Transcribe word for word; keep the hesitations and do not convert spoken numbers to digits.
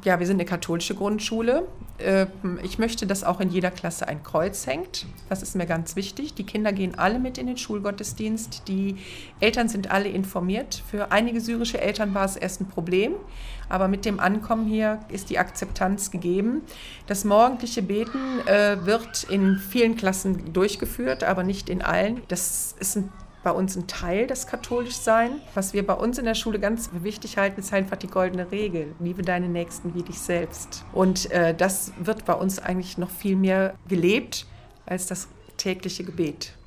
Ja, wir sind eine katholische Grundschule. Ich möchte, dass auch in jeder Klasse ein Kreuz hängt. Das ist mir ganz wichtig. Die Kinder gehen alle mit in den Schulgottesdienst. Die Eltern sind alle informiert. Für einige syrische Eltern war es erst ein Problem. Aber mit dem Ankommen hier ist die Akzeptanz gegeben. Das morgendliche Beten äh, wird in vielen Klassen durchgeführt, aber nicht in allen. Das ist ein bei uns ein Teil des Katholischsein. Was wir bei uns in der Schule ganz wichtig halten, ist einfach die goldene Regel. Liebe deine Nächsten wie dich selbst. Und äh, das wird bei uns eigentlich noch viel mehr gelebt als das tägliche Gebet.